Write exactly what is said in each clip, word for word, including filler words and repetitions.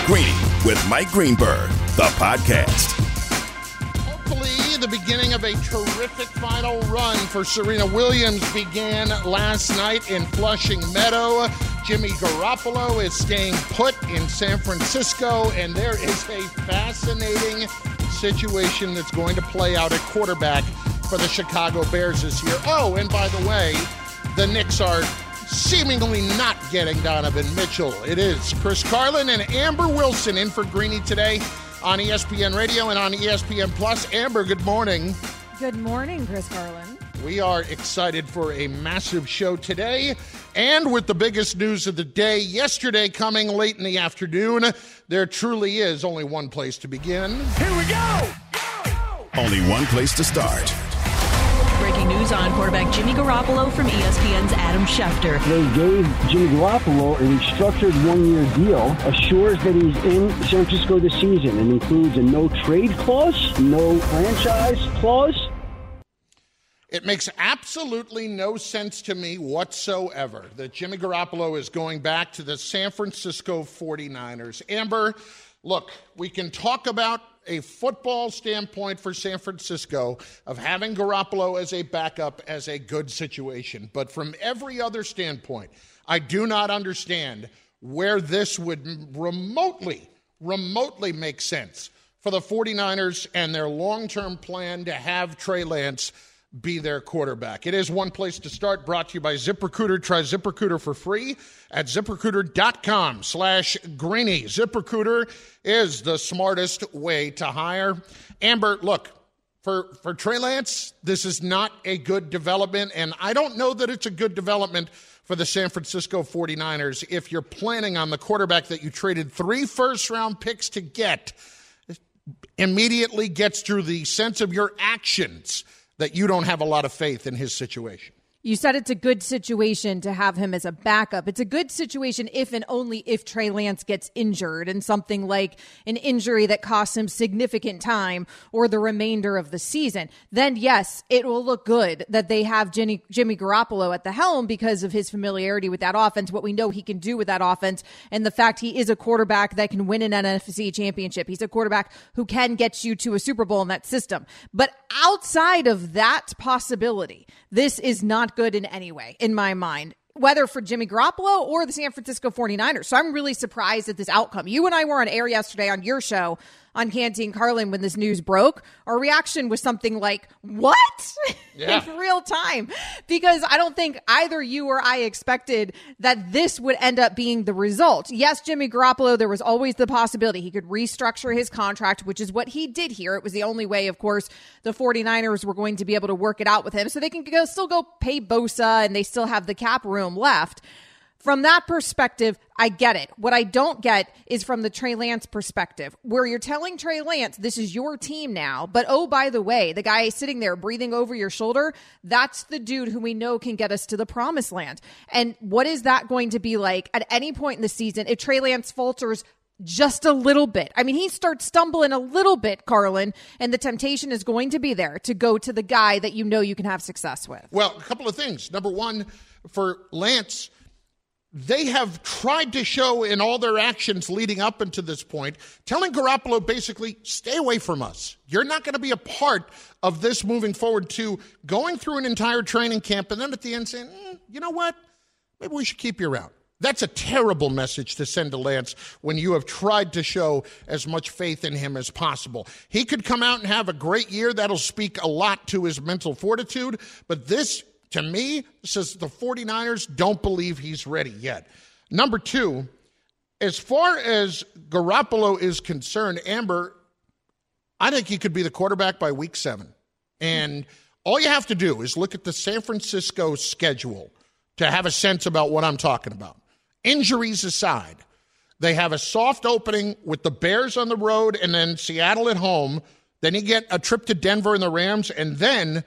Greeny with Mike Greenberg, the podcast. Hopefully, the beginning of a terrific final run for Serena Williams began last night in Flushing Meadow. Jimmy Garoppolo is staying put in San Francisco, and there is a fascinating situation that's going to play out at quarterback for the Chicago Bears this year. Oh, and by the way, the Knicks are seemingly not getting Donovan Mitchell. It is Chris Carlin and Amber Wilson in for Greeny today on E S P N Radio and on E S P N Plus. Amber, good morning. Good morning, Chris Carlin. We are excited for a massive show today, and with the biggest news of the day yesterday coming late in the afternoon, there truly is only one place to begin. Here we go! go! Only one place to start. Breaking news on quarterback Jimmy Garoppolo from E S P N's Adam Schefter. They gave Jimmy Garoppolo a restructured one-year deal, assures that he's in San Francisco this season, and includes a no-trade clause, no franchise clause. It makes absolutely no sense to me whatsoever that Jimmy Garoppolo is going back to the San Francisco forty-niners. Amber, look, we can talk about a football standpoint for San Francisco of having Garoppolo as a backup as a good situation. But from every other standpoint, I do not understand where this would remotely, remotely make sense for the forty-niners and their long-term plan to have Trey Lance be their quarterback. It is one place to start, brought to you by ZipRecruiter. Try ZipRecruiter for free at ZipRecruiter.com slash Greeny. ZipRecruiter is the smartest way to hire. Amber, look, for, for Trey Lance, this is not a good development, and I don't know that it's a good development for the San Francisco forty-niners if you're planning on the quarterback that you traded three first-round picks to get immediately gets through the sense of your actions that you don't have a lot of faith in his situation. You said it's a good situation to have him as a backup. It's a good situation if and only if Trey Lance gets injured and something like an injury that costs him significant time or the remainder of the season. Then, yes, it will look good that they have Jimmy, Jimmy Garoppolo at the helm because of his familiarity with that offense, what we know he can do with that offense, and the fact he is a quarterback that can win an N F C championship. He's a quarterback who can get you to a Super Bowl in that system. But outside of that possibility, this is not good in any way, in my mind, whether for Jimmy Garoppolo or the San Francisco forty-niners. So I'm really surprised at this outcome. You and I were on air yesterday on your show on Canty and Carlin when this news broke. Our reaction was something like, what? Yeah. In real time. Because I don't think either you or I expected that this would end up being the result. Yes, Jimmy Garoppolo, there was always the possibility he could restructure his contract, which is what he did here. It was the only way, of course, the forty-niners were going to be able to work it out with him. So they can go, still go pay Bosa, and they still have the cap room left. From that perspective, I get it. What I don't get is from the Trey Lance perspective, where you're telling Trey Lance, this is your team now, but oh, by the way, the guy sitting there breathing over your shoulder, that's the dude who we know can get us to the promised land. And what is that going to be like at any point in the season if Trey Lance falters just a little bit? I mean, he starts stumbling a little bit, Carlin, and the temptation is going to be there to go to the guy that you know you can have success with. Well, a couple of things. Number one, for Lance, they have tried to show in all their actions leading up into this point, telling Garoppolo basically, stay away from us. You're not going to be a part of this moving forward, to going through an entire training camp and then at the end saying, mm, you know what, maybe we should keep you around. That's a terrible message to send to Lance when you have tried to show as much faith in him as possible. He could come out and have a great year. That'll speak a lot to his mental fortitude. But this, to me, says the forty-niners don't believe he's ready yet. Number two, as far as Garoppolo is concerned, Amber, I think he could be the quarterback by week seven. And all you have to do is look at the San Francisco schedule to have a sense about what I'm talking about. Injuries aside, they have a soft opening with the Bears on the road and then Seattle at home. Then you get a trip to Denver and the Rams, and then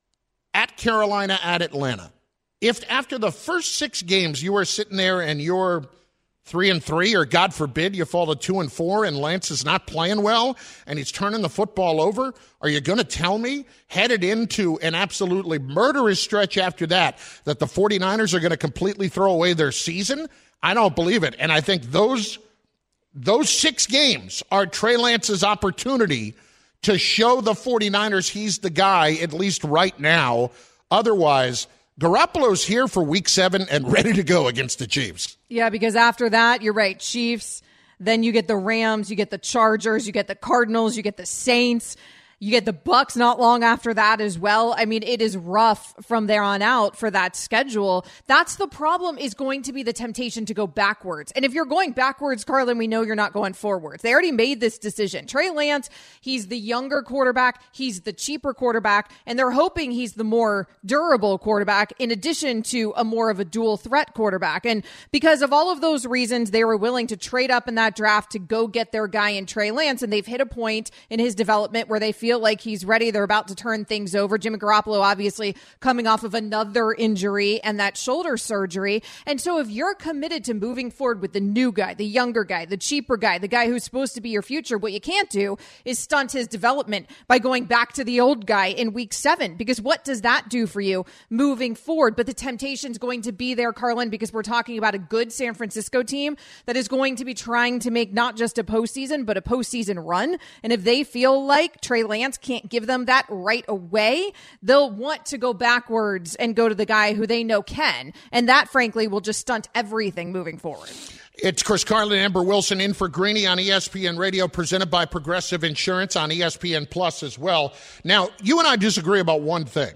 at Carolina, at Atlanta. If after the first six games you are sitting there and you're three and three, or God forbid you fall to two and four and Lance is not playing well and he's turning the football over, are you going to tell me, headed into an absolutely murderous stretch after that, that the forty-niners are going to completely throw away their season? I don't believe it. And I think those those six games are Trey Lance's opportunity to show the 49ers he's the guy, at least right now. Otherwise, Garoppolo's here for week seven and ready to go against the Chiefs. Yeah, because after that, you're right, Chiefs, then you get the Rams, you get the Chargers, you get the Cardinals, you get the Saints. You get the Bucks not long after that as well. I mean, it is rough from there on out for that schedule. That's the problem, is going to be the temptation to go backwards. And if you're going backwards, Carlin, we know you're not going forwards. They already made this decision. Trey Lance, he's the younger quarterback. He's the cheaper quarterback. And they're hoping he's the more durable quarterback in addition to a more of a dual threat quarterback. And because of all of those reasons, they were willing to trade up in that draft to go get their guy in Trey Lance. And they've hit a point in his development where they feel like he's ready. They're about to turn things over. Jimmy Garoppolo obviously coming off of another injury and that shoulder surgery. And so if you're committed to moving forward with the new guy, the younger guy, the cheaper guy, the guy who's supposed to be your future, what you can't do is stunt his development by going back to the old guy in week seven, because what does that do for you moving forward? But the temptation's going to be there, Carlin, because we're talking about a good San Francisco team that is going to be trying to make not just a postseason, but a postseason run. And if they feel like Trey Lance can't give them that right away, they'll want to go backwards and go to the guy who they know can. And that, frankly, will just stunt everything moving forward. It's Chris Carlin and Amber Wilson in for Greeny on E S P N Radio, presented by Progressive Insurance on E S P N Plus as well. Now, you and I disagree about one thing.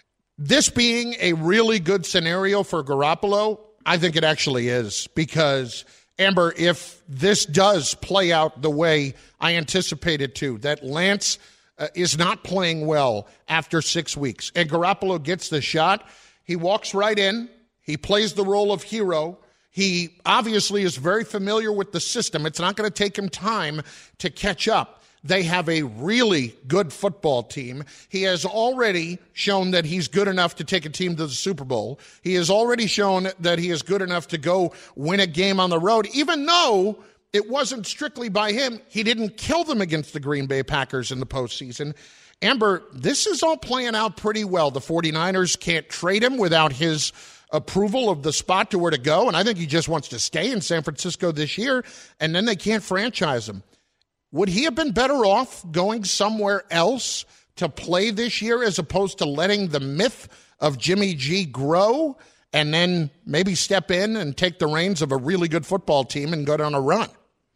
This being a really good scenario for Garoppolo, I think it actually is, because Amber, if this does play out the way I anticipated to, that Lance uh, is not playing well after six weeks, and Garoppolo gets the shot, he walks right in, he plays the role of hero. He obviously is very familiar with the system. It's not going to take him time to catch up. They have a really good football team. He has already shown that he's good enough to take a team to the Super Bowl. He has already shown that he is good enough to go win a game on the road, even though it wasn't strictly by him. He didn't kill them against the Green Bay Packers in the postseason. Amber, this is all playing out pretty well. The 49ers can't trade him without his approval of the spot to where to go, and I think he just wants to stay in San Francisco this year, and then they can't franchise him. Would he have been better off going somewhere else to play this year as opposed to letting the myth of Jimmy G grow and then maybe step in and take the reins of a really good football team and go down a run?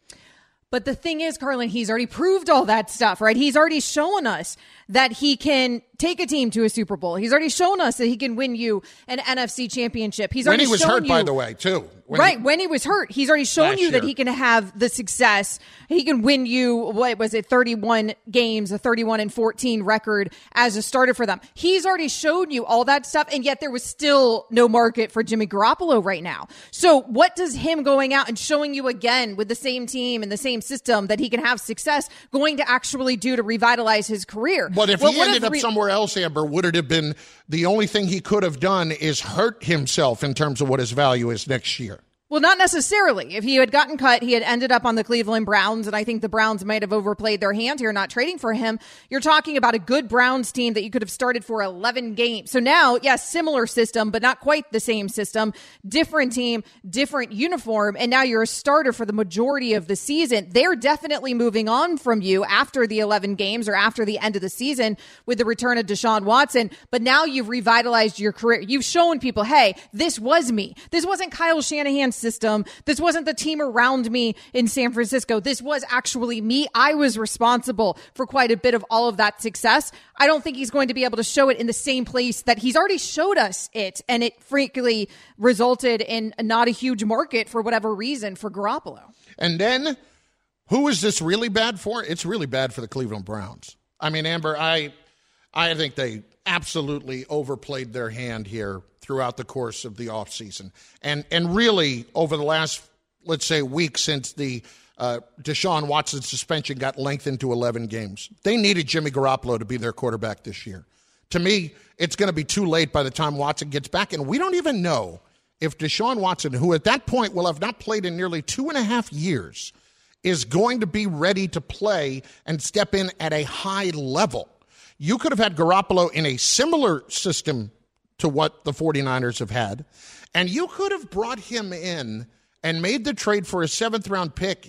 But the thing is, Carlin, he's already proved all that stuff, right? He's already shown us that he can take a team to a Super Bowl. He's already shown us that he can win you an N F C championship. He's when already he was shown hurt, you, by the way, too. When right, he, when he was hurt. He's already shown you year. that he can have the success. He can win you, what was it, thirty-one games, a thirty-one and fourteen record as a starter for them. He's already shown you all that stuff, and yet there was still no market for Jimmy Garoppolo right now. So what does him going out and showing you again with the same team and the same system that he can have success going to actually do to revitalize his career? But if well, he ended up re- somewhere else, Amber, would it have been the only thing he could have done is hurt himself in terms of what his value is next year? Well, not necessarily. If he had gotten cut, he had ended up on the Cleveland Browns, and I think the Browns might have overplayed their hand here not trading for him. You're talking about a good Browns team that you could have started for eleven games. So now, yes, similar system, but not quite the same system. Different team, different uniform, and now you're a starter for the majority of the season. They're definitely moving on from you after the eleven games or after the end of the season with the return of Deshaun Watson. But now you've revitalized your career. You've shown people, hey, this was me. This wasn't Kyle Shanahan's system. This wasn't the team around me in San Francisco. This was actually me. I was responsible for quite a bit of all of that success. I don't think he's going to be able to show it in the same place that he's already showed us it, and it frankly resulted in not a huge market for whatever reason for Garoppolo. And then, who is this really bad for? It's really bad for the Cleveland Browns. I mean, Amber, I, I think they absolutely overplayed their hand here throughout the course of the offseason. And and really, over the last, let's say, week since the uh, Deshaun Watson suspension got lengthened to eleven games, they needed Jimmy Garoppolo to be their quarterback this year. To me, it's going to be too late by the time Watson gets back, and we don't even know if Deshaun Watson, who at that point will have not played in nearly two and a half years, is going to be ready to play and step in at a high level. You could have had Garoppolo in a similar system to what the 49ers have had, and you could have brought him in and made the trade for a seventh-round pick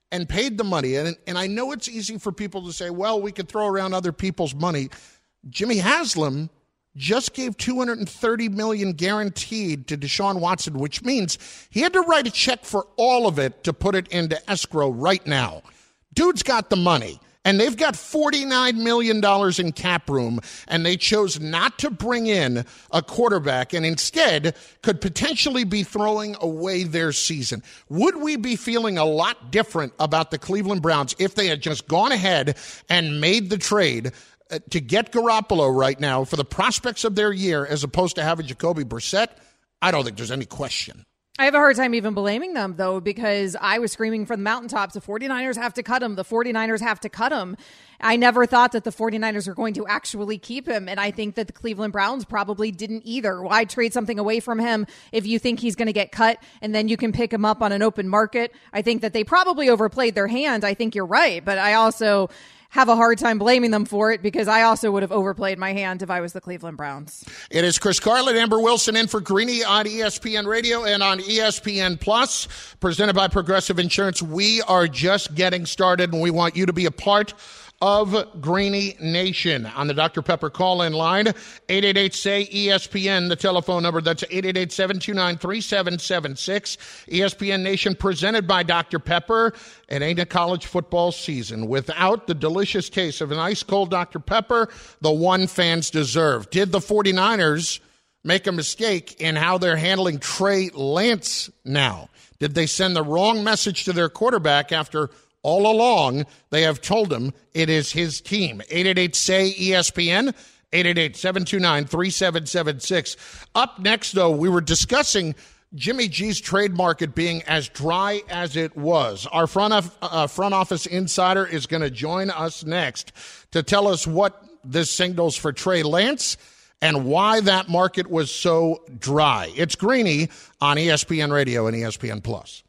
and paid the money. And, and I know it's easy for people to say, well, we could throw around other people's money. Jimmy Haslam just gave two hundred thirty million dollars guaranteed to Deshaun Watson, which means he had to write a check for all of it to put it into escrow right now. Dude's got the money, and they've got forty-nine million dollars in cap room, and they chose not to bring in a quarterback and instead could potentially be throwing away their season. Would we be feeling a lot different about the Cleveland Browns if they had just gone ahead and made the trade to get Garoppolo right now for the prospects of their year as opposed to having Jacoby Brissett? I don't think there's any question. I have a hard time even blaming them, though, because I was screaming from the mountaintops, the 49ers have to cut him. The 49ers have to cut him. I never thought that the 49ers were going to actually keep him, and I think that the Cleveland Browns probably didn't either. Why trade something away from him if you think he's going to get cut and then you can pick him up on an open market? I think that they probably overplayed their hand. I think you're right, but I also have a hard time blaming them for it because I also would have overplayed my hand if I was the Cleveland Browns. It is Chris Carlin, Amber Wilson in for Greeny on E S P N Radio and on E S P N Plus, presented by Progressive Insurance. We are just getting started, and we want you to be a part of Greeny Nation on the Doctor Pepper call-in line, eight eight eight, S A Y, E S P N, the telephone number. That's eight eight eight, seven two nine, three seven seven six. E S P N Nation presented by Doctor Pepper. It ain't a college football season without the delicious taste of an ice-cold Doctor Pepper, the one fans deserve. Did the 49ers make a mistake in how they're handling Trey Lance now? Did they send the wrong message to their quarterback after all along they have told him it is his team? eight eight eight, S A Y, E S P N, eight eight eight, seven two nine, three seven seven six. Up next, though, we were discussing Jimmy G's trade market being as dry as it was. Our front, of, uh, front office insider is going to join us next to tell us what this signals for Trey Lance and why that market was so dry. It's Greeny on E S P N Radio and E S P N Plus.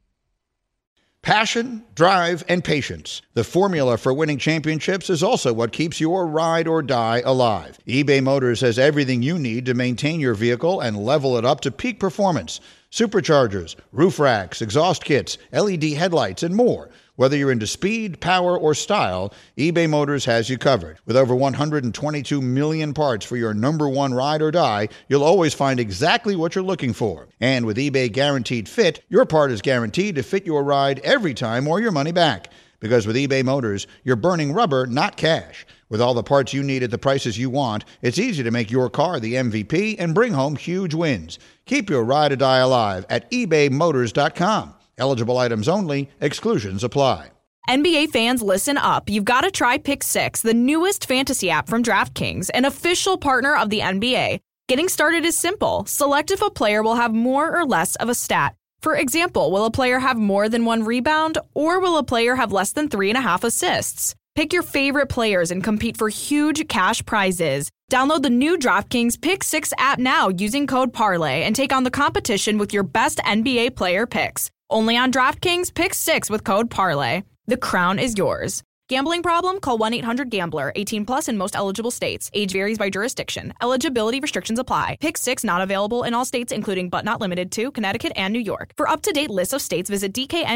Passion, drive, and patience. The formula for winning championships is also what keeps your ride or die alive. eBay Motors has everything you need to maintain your vehicle and level it up to peak performance. Superchargers, roof racks, exhaust kits, L E D headlights, and more. Whether you're into speed, power, or style, eBay Motors has you covered. With over one hundred twenty-two million parts for your number one ride or die, you'll always find exactly what you're looking for. And with eBay Guaranteed Fit, your part is guaranteed to fit your ride every time or your money back. Because with eBay Motors, you're burning rubber, not cash. With all the parts you need at the prices you want, it's easy to make your car the M V P and bring home huge wins. Keep your ride or die alive at ebay motors dot com. Eligible items only. Exclusions apply. N B A fans, listen up. You've got to try Pick Six, the newest fantasy app from DraftKings, an official partner of the N B A. Getting started is simple. Select if a player will have more or less of a stat. For example, will a player have more than one rebound, or will a player have less than three and a half assists? Pick your favorite players and compete for huge cash prizes. Download the new DraftKings Pick Six app now using code Parlay and take on the competition with your best N B A player picks. Only on DraftKings Pick Six with code Parlay. The crown is yours. Gambling problem? Call one eight hundred gambler. eighteen plus in most eligible states. Age varies by jurisdiction. Eligibility restrictions apply. Pick Six not available in all states, including but not limited to Connecticut and New York. For up-to-date lists of states, visit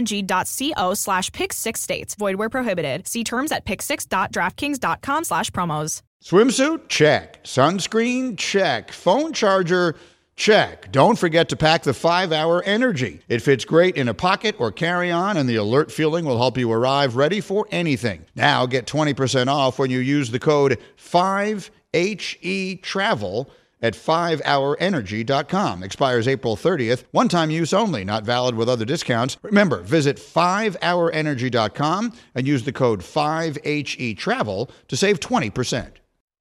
dkng.co slash pick six states. Void where prohibited. See terms at pick six dot draftkings dot com slash promos. Swimsuit? Check. Sunscreen? Check. Phone charger? Check. Don't forget to pack the five hour Energy. It fits great in a pocket or carry-on, and the alert feeling will help you arrive ready for anything. Now get twenty percent off when you use the code five H E travel at five hour energy dot com. Expires April thirtieth. One-time use only. Not valid with other discounts. Remember, visit five hour energy dot com and use the code five H E travel to save twenty percent.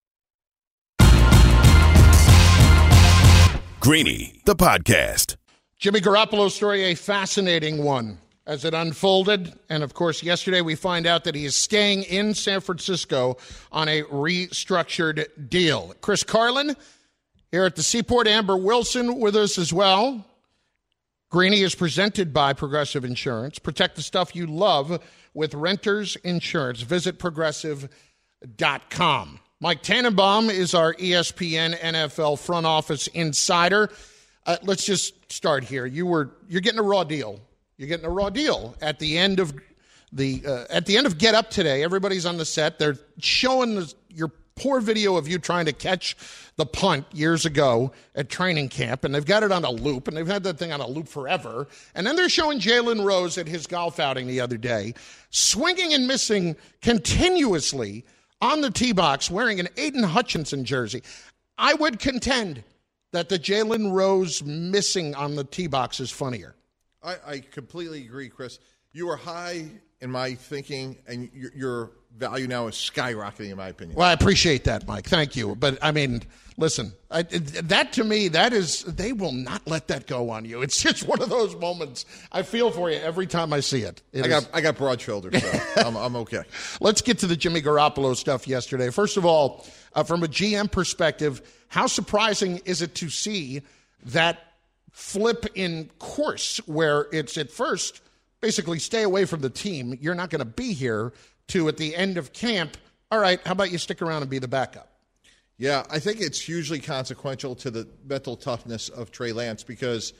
Greeny, the podcast. Jimmy Garoppolo's story, a fascinating one as it unfolded. And, of course, yesterday we find out that he is staying in San Francisco on a restructured deal. Chris Carlin here at the Seaport. Amber Wilson with us as well. Greeny is presented by Progressive Insurance. Protect the stuff you love with Renters Insurance. Visit progressive dot com. Mike Tannenbaum is our E S P N N F L front office insider. Uh, let's just start here. You were you're getting a raw deal. You're getting a raw deal at the end of the uh, at the end of Get Up today, everybody's on the set. They're showing the, your poor video of you trying to catch the punt years ago at training camp, and they've got it on a loop, and they've had that thing on a loop forever. And then they're showing Jalen Rose at his golf outing the other day, swinging and missing continuously on the tee box, wearing an Aiden Hutchinson jersey. I would contend that the Jalen Rose missing on the tee box is funnier. I, I completely agree, Chris. You are high in my thinking, and your, your value now is skyrocketing, in my opinion. Well, I appreciate that, Mike. Thank you. But, I mean, listen, I, that to me, that is, they will not let that go on you. It's just one of those moments. I feel for you every time I see it. it I got is... I got broad shoulders, so I'm, I'm okay. Let's get to the Jimmy Garoppolo stuff yesterday. First of all, uh, from a G M perspective, how surprising is it to see that flip in course where it's at first basically stay away from the team, you're not going to be here, to at the end of camp, all right, how about you stick around and be the backup? Yeah, I think it's hugely consequential to the mental toughness of Trey Lance because,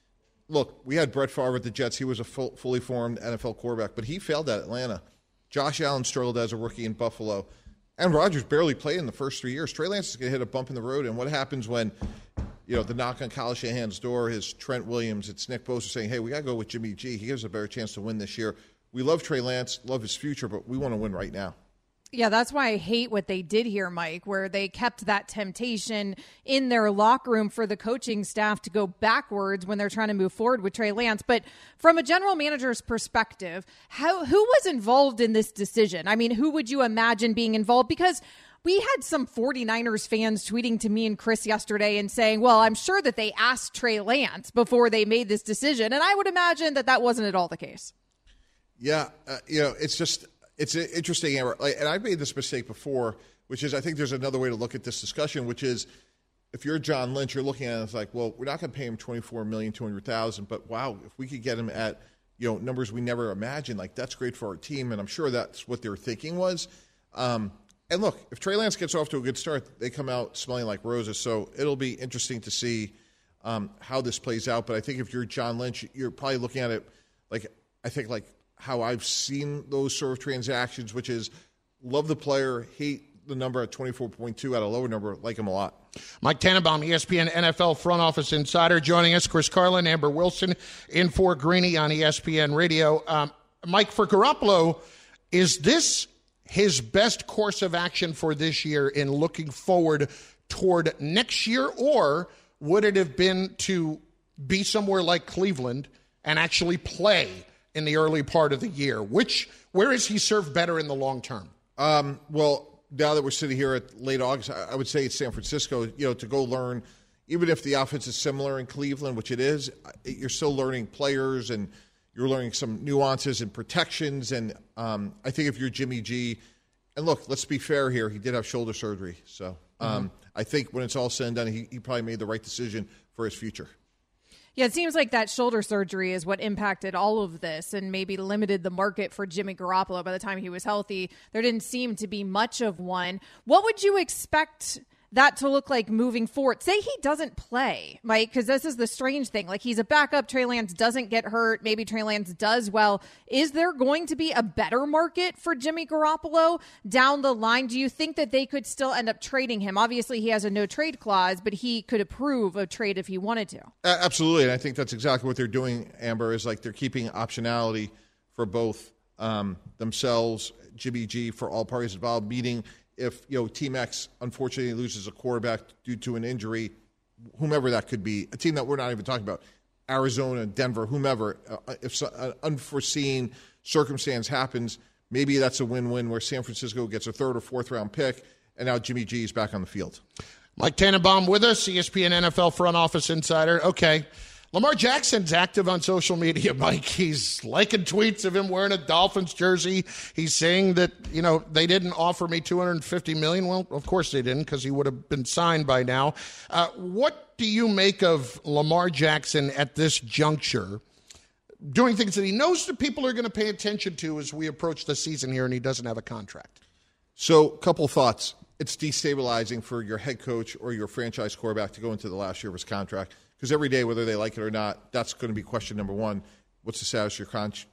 look, we had Brett Favre at the Jets. He was a full, fully formed N F L quarterback, but he failed at Atlanta. Josh Allen struggled as a rookie in Buffalo. Aaron Rodgers barely played in the first three years. Trey Lance is going to hit a bump in the road, and what happens when, you know, the knock on Kyle Shanahan's door is Trent Williams, it's Nick Bosa saying, hey, we got to go with Jimmy G. He gives a better chance to win this year. We love Trey Lance, love his future, but we want to win right now. Yeah, that's why I hate what they did here, Mike, where they kept that temptation in their locker room for the coaching staff to go backwards when they're trying to move forward with Trey Lance. But from a general manager's perspective, how who was involved in this decision? I mean, who would you imagine being involved? Because we had some 49ers fans tweeting to me and Chris yesterday and saying, well, I'm sure that they asked Trey Lance before they made this decision. And I would imagine that that wasn't at all the case. Yeah, uh, you know, it's just it's interesting, and I've made this mistake before, which is I think there's another way to look at this discussion, which is if you're John Lynch, you're looking at it as like, well, we're not going to pay him twenty-four million dollars, two hundred thousand dollars, but wow, if we could get him at, you know, numbers we never imagined, like that's great for our team, and I'm sure that's what their thinking was. Um, and look, if Trey Lance gets off to a good start, they come out smelling like roses, so it'll be interesting to see um, how this plays out. But I think if you're John Lynch, you're probably looking at it like, I think like, how I've seen those sort of transactions, which is love the player, hate the number at twenty-four point two at a lower number, like him a lot. Mike Tannenbaum, E S P N N F L front office insider, joining us. Chris Carlin, Amber Wilson, in for Greeny on E S P N Radio. Um, Mike, for Garoppolo, is this his best course of action for this year in looking forward toward next year, or would it have been to be somewhere like Cleveland and actually play in the early part of the year? Which, where is he served better in the long term? Um, well, now that we're sitting here at late August, I would say it's San Francisco, you know, to go learn, even if the offense is similar in Cleveland, which it is, you're still learning players and you're learning some nuances and protections. And um, I think if you're Jimmy G, and look, let's be fair here, he did have shoulder surgery. So um, mm-hmm. I think when it's all said and done, he, he probably made the right decision for his future. Yeah, it seems like that shoulder surgery is what impacted all of this and maybe limited the market for Jimmy Garoppolo. By the time he was healthy, there didn't seem to be much of one. What would you expect that to look like moving forward? Say he doesn't play, Mike, because this is the strange thing. Like, he's a backup. Trey Lance doesn't get hurt. Maybe Trey Lance does well. Is there going to be a better market for Jimmy Garoppolo down the line? Do you think that they could still end up trading him? Obviously, he has a no-trade clause, but he could approve a trade if he wanted to. Uh, absolutely, and I think that's exactly what they're doing, Amber, is like they're keeping optionality for both um, themselves, Jimmy G, for all parties involved, meaning if, you know, Team X unfortunately loses a quarterback due to an injury, whomever that could be, a team that we're not even talking about, Arizona, Denver, whomever, uh, if so, an unforeseen circumstance happens, maybe that's a win-win where San Francisco gets a third or fourth round pick, and now Jimmy G is back on the field. Mike Tannenbaum with us, E S P N N F L front office insider. Okay. Lamar Jackson's active on social media, Mike. He's liking tweets of him wearing a Dolphins jersey. He's saying that, you know, they didn't offer me two hundred fifty million dollars. Well, of course they didn't, because he would have been signed by now. Uh, what do you make of Lamar Jackson at this juncture, doing things that he knows that people are going to pay attention to as we approach the season here, and he doesn't have a contract? So, a couple thoughts. It's destabilizing for your head coach or your franchise quarterback to go into the last year of his contract. Because every day, whether they like it or not, that's going to be question number one. What's the status of your con-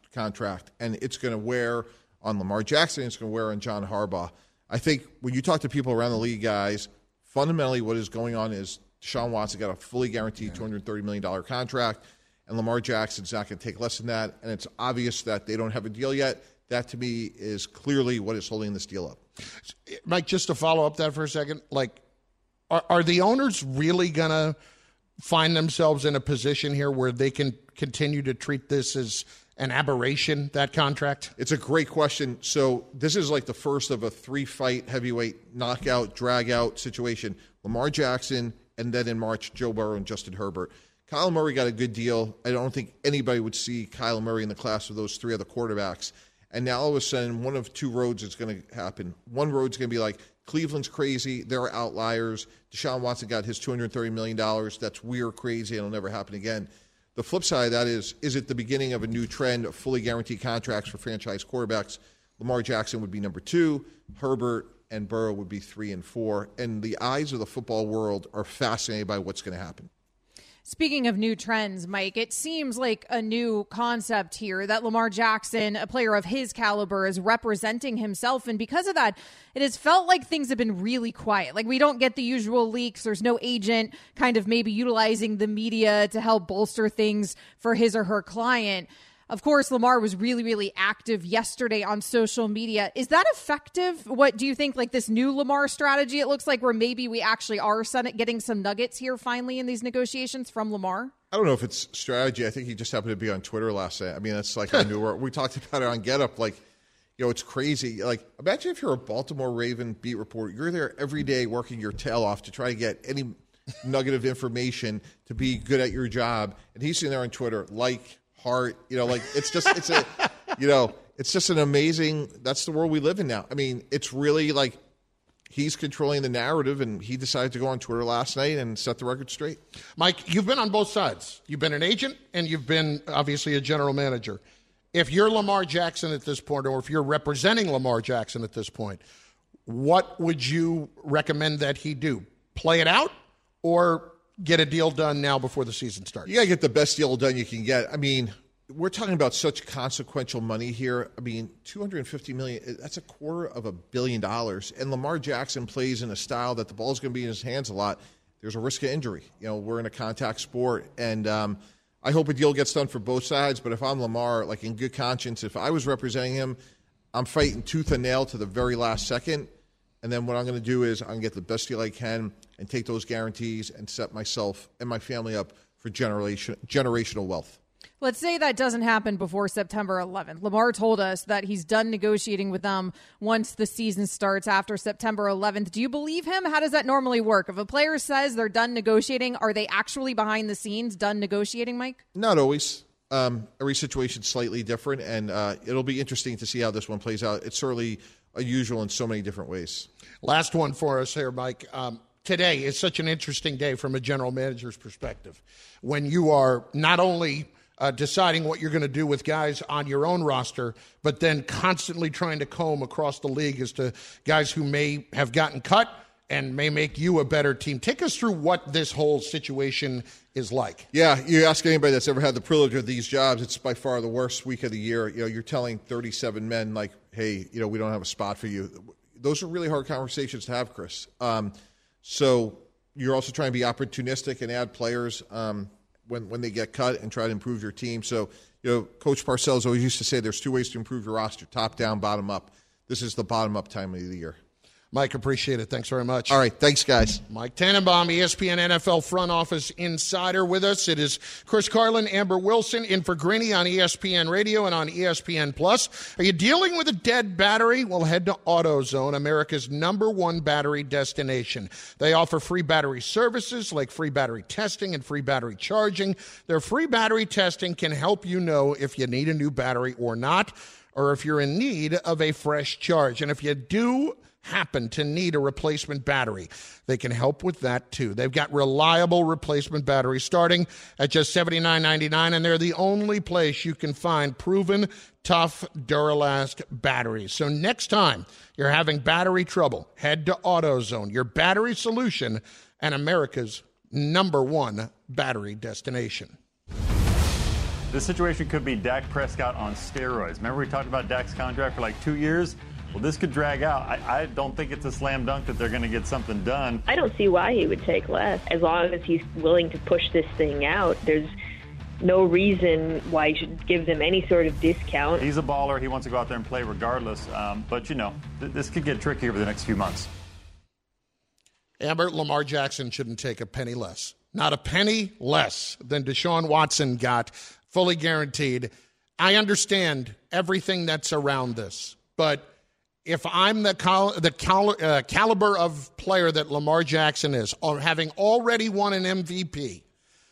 contract, and it's going to wear on Lamar Jackson. It's going to wear on John Harbaugh. I think when you talk to people around the league, guys, fundamentally what is going on is Deshaun Watson got a fully guaranteed two hundred thirty million dollars contract, and Lamar Jackson's not going to take less than that, and it's obvious that they don't have a deal yet. That, to me, is clearly what is holding this deal up. Mike, just to follow up that for a second, like, are, are the owners really going to find themselves in a position here where they can continue to treat this as an aberration, that contract? It's a great question. So this is like the first of a three-fight heavyweight knockout, drag-out situation. Lamar Jackson, and then in March, Joe Burrow and Justin Herbert. Kyler Murray got a good deal. I don't think anybody would see Kyler Murray in the class of those three other quarterbacks. And now all of a sudden, one of two roads is going to happen. One road's going to be like, Cleveland's crazy. They're outliers. Deshaun Watson got his two hundred thirty million dollars. That's weird, crazy. It'll never happen again. The flip side of that is, is it the beginning of a new trend of fully guaranteed contracts for franchise quarterbacks? Lamar Jackson would be number two. Herbert and Burrow would be three and four. And the eyes of the football world are fascinated by what's going to happen. Speaking of new trends, Mike, it seems like a new concept here that Lamar Jackson, a player of his caliber, is representing himself. And because of that, it has felt like things have been really quiet. Like, we don't get the usual leaks. There's no agent kind of maybe utilizing the media to help bolster things for his or her client. Of course, Lamar was really, really active yesterday on social media. Is that effective? What do you think, like this new Lamar strategy, it looks like, where maybe we actually are getting some nuggets here finally in these negotiations from Lamar? I don't know if it's strategy. I think he just happened to be on Twitter last night. I mean, that's like I knew we talked about it on Get Up. Like, you know, it's crazy. Like, imagine if you're a Baltimore Raven beat reporter. You're there every day working your tail off to try to get any nugget of information to be good at your job. And he's sitting there on Twitter, like, heart, you know, like it's just, it's a, you know, it's just an amazing, that's the world we live in now. I mean, it's really like he's controlling the narrative, and he decided to go on Twitter last night and set the record straight. Mike, you've been on both sides. You've been an agent, and you've been obviously a general manager. If you're Lamar Jackson at this point, or if you're representing Lamar Jackson at this point, what would you recommend that he do? Play it out, or get a deal done now before the season starts? You got to get the best deal done you can get. I mean, we're talking about such consequential money here. I mean, two hundred fifty million dollars, that's a quarter of a billion dollars. And Lamar Jackson plays in a style that the ball's going to be in his hands a lot. There's a risk of injury. You know, we're in a contact sport. And um, I hope a deal gets done for both sides. But if I'm Lamar, like in good conscience, if I was representing him, I'm fighting tooth and nail to the very last second. And then what I'm going to do is I'm going to get the best deal I can and take those guarantees and set myself and my family up for generation, generational wealth. Let's say that doesn't happen before September eleventh. Lamar told us that he's done negotiating with them once the season starts after September eleventh. Do you believe him? How does that normally work? If a player says they're done negotiating, are they actually behind the scenes done negotiating, Mike? Not always. Um, every situation's slightly different, and uh, it'll be interesting to see how this one plays out. It's certainly unusual in so many different ways. Last one for us here, Mike. Um, today is such an interesting day from a general manager's perspective, when you are not only uh, deciding what you're going to do with guys on your own roster, but then constantly trying to comb across the league as to guys who may have gotten cut and may make you a better team. Take us through what this whole situation is like. Yeah, you ask anybody that's ever had the privilege of these jobs, it's by far the worst week of the year. You know, you're telling thirty-seven men, like, hey, you know, we don't have a spot for you. Those are really hard conversations to have, Chris. Um, so you're also trying to be opportunistic and add players um, when, when they get cut and try to improve your team. So, you know, Coach Parcells always used to say there's two ways to improve your roster, top down, bottom up. This is the bottom up time of the year. Mike, appreciate it. Thanks very much. All right. Thanks, guys. Mike Tannenbaum, E S P N N F L front office insider with us. It is Chris Carlin, Amber Wilson, in for Greeny on E S P N Radio and on E S P N Plus. Are you dealing with a dead battery? Well, head to AutoZone, America's number one battery destination. They offer free battery services like free battery testing and free battery charging. Their free battery testing can help you know if you need a new battery or not, or if you're in need of a fresh charge. And if you do happen to need a replacement battery, they can help with that too. They've got reliable replacement batteries starting at just seventy-nine ninety-nine, and they're the only place you can find proven, tough, Duralast batteries. So next time you're having battery trouble, head to AutoZone, your battery solution and America's number one battery destination. This situation could be Dak Prescott on steroids. Remember we talked about Dak's contract for like two years? Well, this could drag out. I, I don't think it's a slam dunk that they're going to get something done. I don't see why he would take less. As long as he's willing to push this thing out, there's no reason why you should give them any sort of discount. He's a baller. He wants to go out there and play regardless. Um, but, you know, th- this could get tricky over the next few months. Amber, Lamar Jackson shouldn't take a penny less. Not a penny less than Deshaun Watson got, fully guaranteed. I understand everything that's around this, but if I'm the cal- the cal- uh, caliber of player that Lamar Jackson is, or having already won an M V P,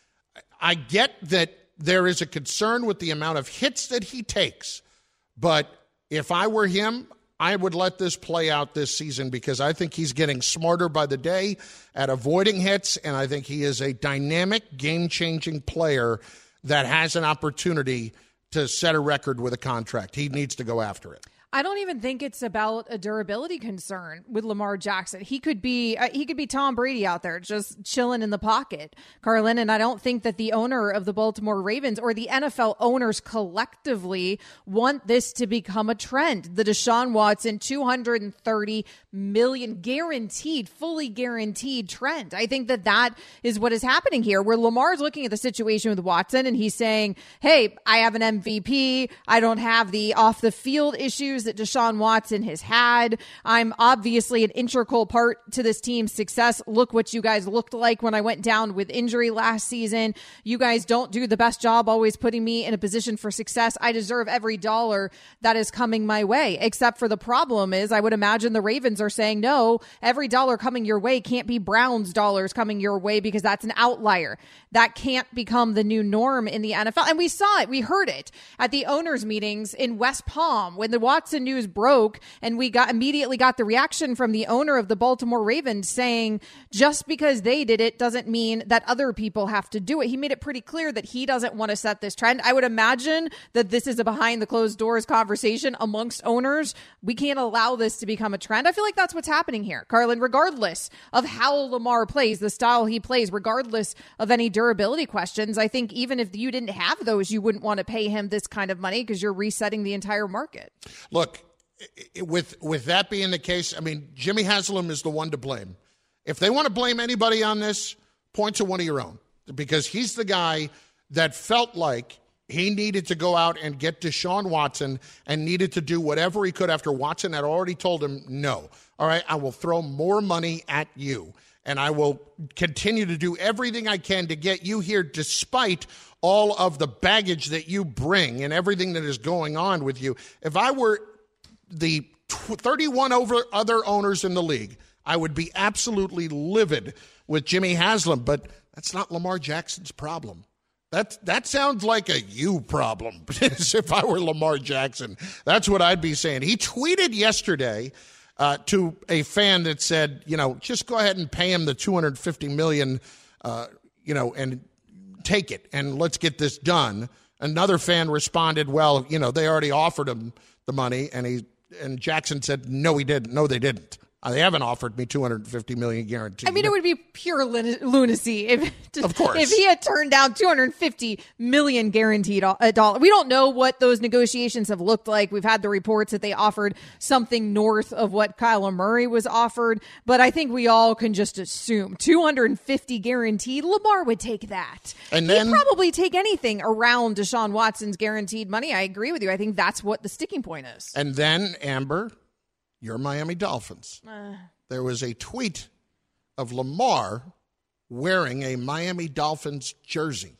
I get that there is a concern with the amount of hits that he takes. But if I were him, I would let this play out this season because I think he's getting smarter by the day at avoiding hits, and I think he is a dynamic, game-changing player that has an opportunity to set a record with a contract. He needs to go after it. I don't even think it's about a durability concern with Lamar Jackson. He could be uh, he could be Tom Brady out there just chilling in the pocket, Carlin. And I don't think that the owner of the Baltimore Ravens or the N F L owners collectively want this to become a trend. The Deshaun Watson two hundred thirty million guaranteed, fully guaranteed trend. I think that that is what is happening here, where Lamar's looking at the situation with Watson and he's saying, hey, I have an M V P. I don't have the off the field issues that Deshaun Watson has had. I'm obviously an integral part to this team's success. Look what you guys looked like when I went down with injury last season. You guys don't do the best job always putting me in a position for success. I deserve every dollar that is coming my way, except for the problem is I would imagine the Ravens are saying, no, every dollar coming your way can't be Browns dollars coming your way because that's an outlier. That can't become the new norm in the N F L. And we saw it. We heard it at the owners' meetings in West Palm when the Watson news broke, and we got immediately got the reaction from the owner of the Baltimore Ravens saying just because they did it doesn't mean that other people have to do it. He made it pretty clear that he doesn't want to set this trend. I would imagine that this is a behind the closed doors conversation amongst owners. We can't allow this to become a trend. I feel like that's what's happening here, Carlin, regardless of how Lamar plays, the style he plays, regardless of any durability questions. I think even if you didn't have those, you wouldn't want to pay him this kind of money because you're resetting the entire market. Look, with with that being the case, I mean, Jimmy Haslam is the one to blame. If they want to blame anybody on this, point to one of your own, because he's the guy that felt like he needed to go out and get Deshaun Watson and needed to do whatever he could after Watson had already told him, no, all right, I will throw more money at you, and I will continue to do everything I can to get you here despite all of the baggage that you bring and everything that is going on with you. If I were the thirty-one over other owners in the league, I would be absolutely livid with Jimmy Haslam, but that's not Lamar Jackson's problem. That that sounds like a you problem. If I were Lamar Jackson, that's what I'd be saying. He tweeted yesterday uh, to a fan that said, you know, just go ahead and pay him the two hundred fifty million dollars, uh, you know, and take it, and let's get this done. Another fan responded, well, you know, they already offered him the money, and he and Jackson said, no, he didn't. No, they didn't. Uh, they haven't offered me two hundred fifty million dollars guaranteed. I mean, it would be pure lunacy if, of course, if he had turned down two hundred fifty million dollars guaranteed a dollar. We don't know what those negotiations have looked like. We've had the reports that they offered something north of what Kyler Murray was offered, but I think we all can just assume two hundred fifty guaranteed. Lamar would take that. And then he'd probably take anything around Deshaun Watson's guaranteed money. I agree with you. I think that's what the sticking point is. And then, Amber, your Miami Dolphins. Uh, there was a tweet of Lamar wearing a Miami Dolphins jersey,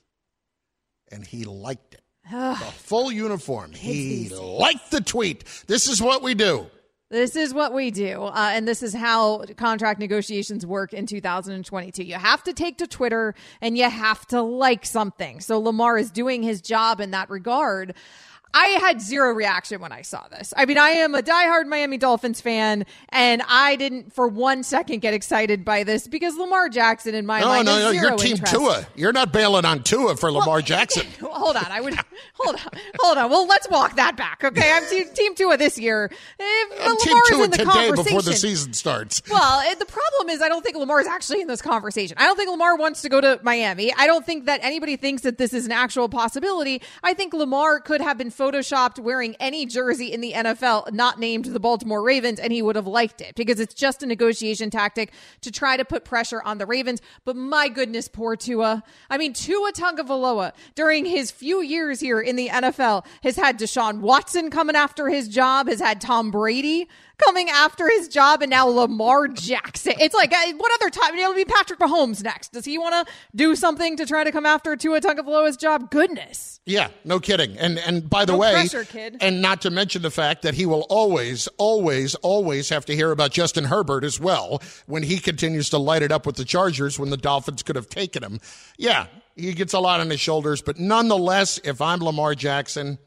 and he liked it. The full uniform. He liked the tweet. This is what we do. This is what we do, uh, and this is how contract negotiations work in two thousand twenty-two. You have to take to Twitter, and you have to like something. So Lamar is doing his job in that regard. I had zero reaction when I saw this. I mean, I am a diehard Miami Dolphins fan, and I didn't for one second get excited by this because Lamar Jackson in my no, mind no, is no, zero you're Team interest. Tua. You're not bailing on Tua for Lamar well, Jackson. Well, hold on, I would hold on, hold on. Well, let's walk that back, okay? I'm team, team Tua this year. If I'm Team Lamar's Tua in the today before the conversation- season starts. Well, it, the problem is I don't think Lamar is actually in this conversation. I don't think Lamar wants to go to Miami. I don't think that anybody thinks that this is an actual possibility. I think Lamar could have been photoshopped wearing any jersey in the N F L not named the Baltimore Ravens, and he would have liked it because it's just a negotiation tactic to try to put pressure on the Ravens. But my goodness, poor Tua. I mean, Tua Tagovailoa during his few years here in the N F L has had Deshaun Watson coming after his job, has had Tom Brady coming after his job, and now Lamar Jackson. It's like, uh, what other time? It'll be Patrick Mahomes next. Does he want to do something to try to come after Tua Tagovailoa's job? Goodness. Yeah, no kidding. And and by the No way, pressure, kid. and not to mention the fact that he will always, always, always have to hear about Justin Herbert as well when he continues to light it up with the Chargers when the Dolphins could have taken him. Yeah, he gets a lot on his shoulders, but nonetheless, if I'm Lamar Jackson,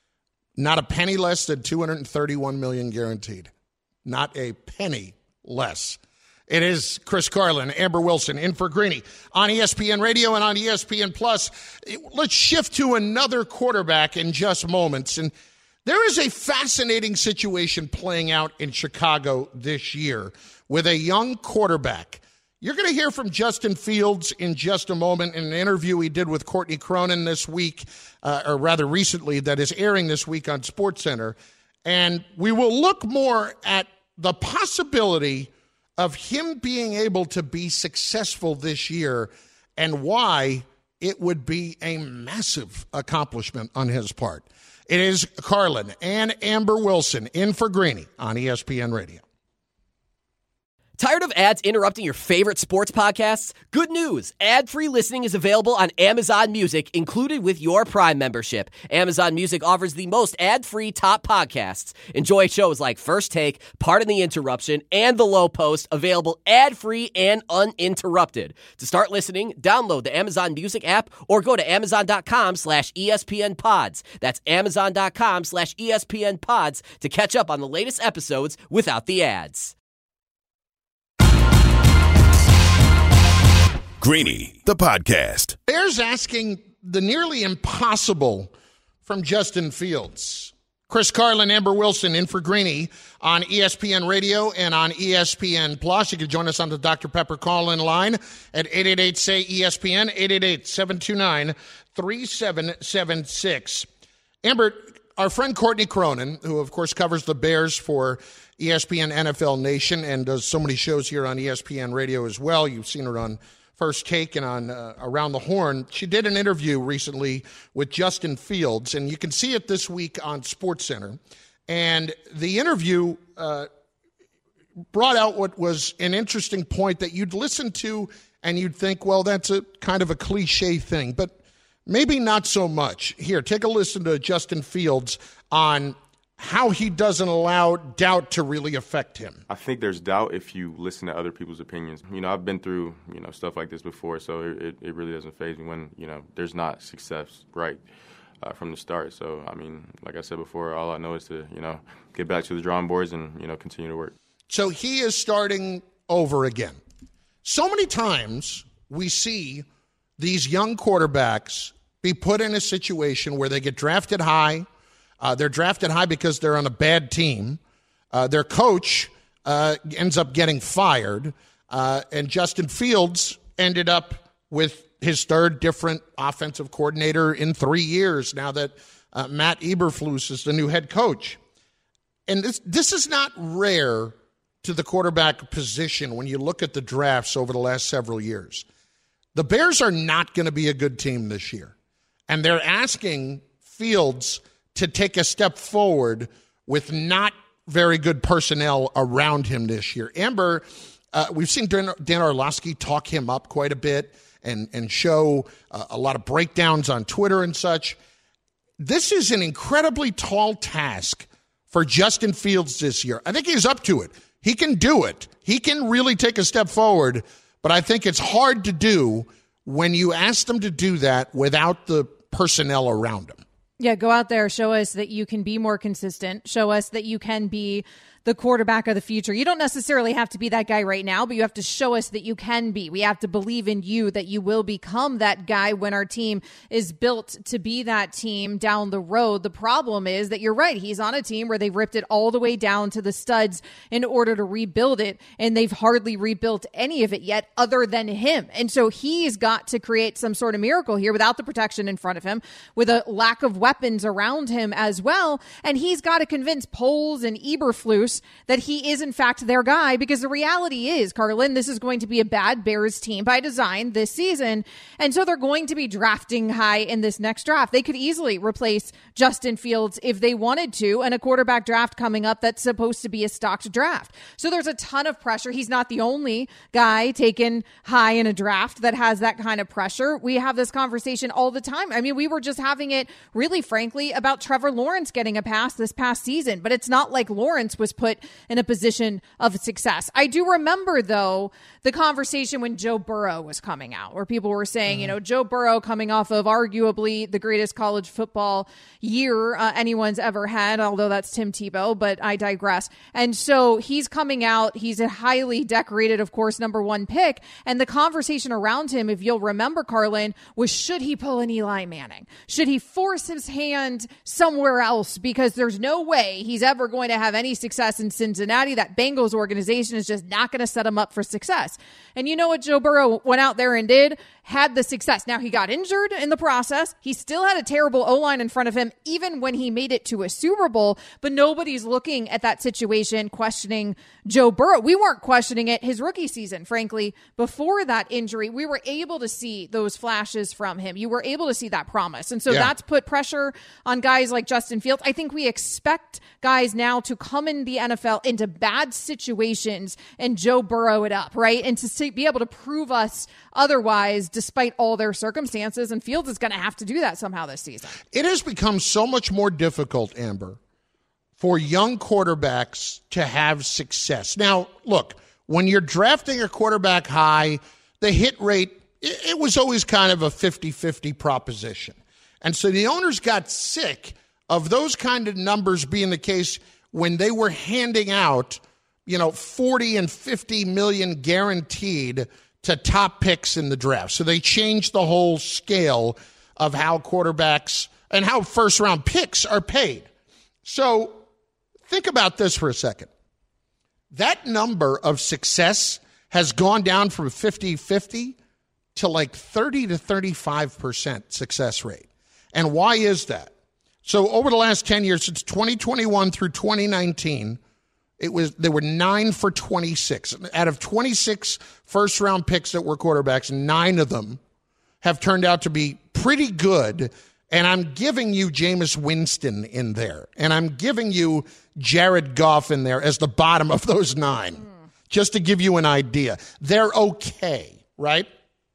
not a penny less than two hundred thirty-one million dollars guaranteed. Not a penny less. It is Chris Carlin, Amber Wilson, in for Greeny on E S P N Radio and on E S P N Plus. Let's shift to another quarterback in just moments. And there is a fascinating situation playing out in Chicago this year with a young quarterback. You're going to hear from Justin Fields in just a moment in an interview he did with Courtney Cronin this week, uh, or rather recently, that is airing this week on SportsCenter. And we will look more at the possibility of him being able to be successful this year and why it would be a massive accomplishment on his part. It is Carlin and Amber Wilson in for Greeny on E S P N Radio. Tired of ads interrupting your favorite sports podcasts? Good news! Ad-free listening is available on Amazon Music, included with your Prime membership. Amazon Music offers the most ad-free top podcasts. Enjoy shows like First Take, Pardon the Interruption, and The Low Post, available ad-free and uninterrupted. To start listening, download the Amazon Music app or go to amazon.com slash ESPN pods. That's amazon.com slash ESPN pods to catch up on the latest episodes without the ads. Greeny, the podcast. Bears asking the nearly impossible from Justin Fields. Chris Carlin, Amber Wilson, in for Greeny on E S P N Radio and on E S P N Plus. You can join us on the Doctor Pepper call-in line at eight eight eight, S A Y, E S P N, eight eight eight, seven two nine, three seven seven six. Amber, our friend Courtney Cronin, who, of course, covers the Bears for E S P N N F L Nation and does so many shows here on E S P N Radio as well. You've seen her on First Take and on uh, Around the Horn. She did an interview recently with Justin Fields, and you can see it this week on SportsCenter. And the interview uh, brought out what was an interesting point that you'd listen to and you'd think, well, that's a kind of a cliche thing, but maybe not so much. Here, take a listen to Justin Fields on how he doesn't allow doubt to really affect him. I think there's doubt if you listen to other people's opinions. You know, I've been through, you know, stuff like this before, so it, it really doesn't faze me when, you know, there's not success right uh, from the start. So, I mean, like I said before, all I know is to, you know, get back to the drawing boards and, you know, continue to work. So he is starting over again. So many times we see these young quarterbacks be put in a situation where they get drafted high. Uh, they're drafted high because they're on a bad team. Uh, their coach uh, ends up getting fired. Uh, and Justin Fields ended up with his third different offensive coordinator in three years now that uh, Matt Eberflus is the new head coach. And this, this is not rare to the quarterback position when you look at the drafts over the last several years. The Bears are not going to be a good team this year. And they're asking Fields to take a step forward with not very good personnel around him this year. Amber, uh, we've seen Dan, Dan Orlovsky talk him up quite a bit and, and show uh, a lot of breakdowns on Twitter and such. This is an incredibly tall task for Justin Fields this year. I think he's up to it. He can do it. He can really take a step forward, but I think it's hard to do when you ask them to do that without the personnel around him. Yeah, go out there, show us that you can be more consistent, show us that you can be the quarterback of the future. You don't necessarily have to be that guy right now, but you have to show us that you can be. We have to believe in you that you will become that guy when our team is built to be that team down the road. The problem is that you're right. He's on a team where they've ripped it all the way down to the studs in order to rebuild it, and they've hardly rebuilt any of it yet other than him. And so he's got to create some sort of miracle here without the protection in front of him, with a lack of weapons around him as well. And he's got to convince Poles and Eberflus that he is in fact their guy, because the reality is, Carlin, this is going to be a bad Bears team by design this season. And so they're going to be drafting high in this next draft. They could easily replace Justin Fields if they wanted to, and a quarterback draft coming up that's supposed to be a stocked draft. So there's a ton of pressure. He's not the only guy taken high in a draft that has that kind of pressure. We have this conversation all the time. I mean, we were just having it really frankly about Trevor Lawrence getting a pass this past season, but it's not like Lawrence was put in a position of success. I do remember, though, the conversation when Joe Burrow was coming out, where people were saying, mm-hmm. you know, Joe Burrow coming off of arguably the greatest college football year uh, anyone's ever had, although that's Tim Tebow, but I digress. And so he's coming out. He's a highly decorated, of course, number one pick. And the conversation around him, if you'll remember, Carlin, was should he pull an Eli Manning? Should he force his hand somewhere else? Because there's no way he's ever going to have any success in Cincinnati. That Bengals organization is just not going to set him up for success. And you know what Joe Burrow went out there and did? Had the success. Now, he got injured in the process. He still had a terrible O-line in front of him, even when he made it to a Super Bowl. But nobody's looking at that situation questioning Joe Burrow. We weren't questioning it his rookie season, frankly. Before that injury, we were able to see those flashes from him. You were able to see that promise. And so yeah. that's put pressure on guys like Justin Fields. I think we expect guys now to come in the N F L into bad situations and Joe Burrow it up, right? And to see, be able to prove us otherwise, despite all their circumstances. And Fields is going to have to do that somehow this season. It has become so much more difficult, Amber, for young quarterbacks to have success. Now, look, when you're drafting a quarterback high, the hit rate, it, it was always kind of a fifty-fifty proposition. And so the owners got sick of those kind of numbers being the case when they were handing out, you know, forty and fifty million guaranteed to top picks in the draft. So they changed the whole scale of how quarterbacks and how first round picks are paid. So think about this for a second. That number of success has gone down from fifty-fifty to like thirty to thirty-five percent success rate. And why is that? So over the last ten years, since twenty twenty-one through twenty nineteen, it was they were nine for twenty-six. Out of twenty-six first-round picks that were quarterbacks, nine of them have turned out to be pretty good. And I'm giving you Jameis Winston in there. And I'm giving you Jared Goff in there as the bottom of those nine, mm. just to give you an idea. They're okay, right?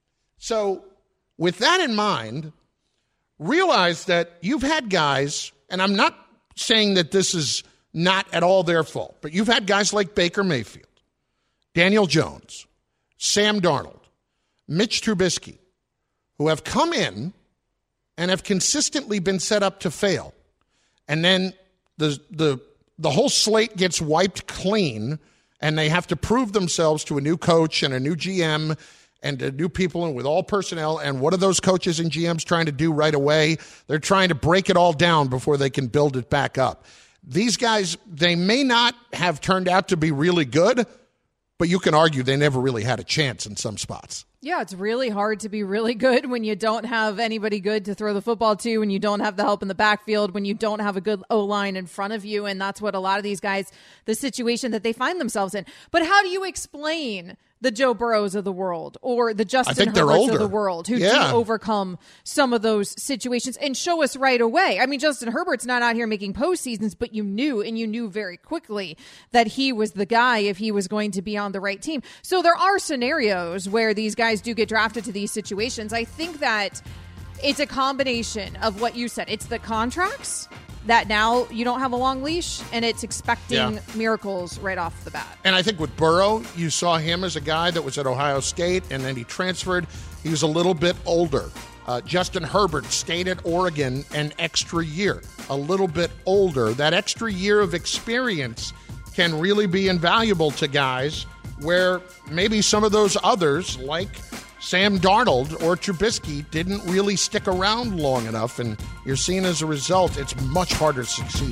So with that in mind, realize that you've had guys, and I'm not saying that this is not at all their fault, but you've had guys like Baker Mayfield, Daniel Jones, Sam Darnold, Mitch Trubisky, who have come in and have consistently been set up to fail. And then the the the whole slate gets wiped clean, and they have to prove themselves to a new coach and a new G M and to new people and with all personnel. And what are those coaches and G Ms trying to do right away? They're trying to break it all down before they can build it back up. These guys, they may not have turned out to be really good, but you can argue they never really had a chance in some spots. Yeah, it's really hard to be really good when you don't have anybody good to throw the football to, when you don't have the help in the backfield, when you don't have a good O-line in front of you. And that's what a lot of these guys, the situation that they find themselves in. But how do you explain the Joe Burrows of the world or the Justin Herberts of the world who yeah. do overcome some of those situations and show us right away? I mean, Justin Herbert's not out here making postseasons, but you knew, and you knew very quickly that he was the guy if he was going to be on the right team. So there are scenarios where these guys do get drafted to these situations. I think that it's a combination of what you said. It's the contracts that now you don't have a long leash, and it's expecting yeah. miracles right off the bat. And I think with Burrow, you saw him as a guy that was at Ohio State, and then he transferred. He was a little bit older. Uh, Justin Herbert stayed at Oregon an extra year, a little bit older. That extra year of experience can really be invaluable to guys where maybe some of those others, like Sam Darnold or Trubisky, didn't really stick around long enough. And you're seeing as a result, it's much harder to succeed.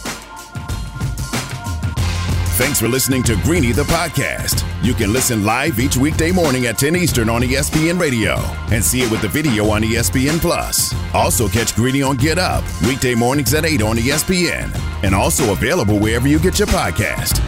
Thanks for listening to Greeny the podcast. You can listen live each weekday morning at ten Eastern on E S P N Radio and see it with the video on E S P N Plus. Also catch Greeny on Get Up weekday mornings at eight on E S P N and also available wherever you get your podcast.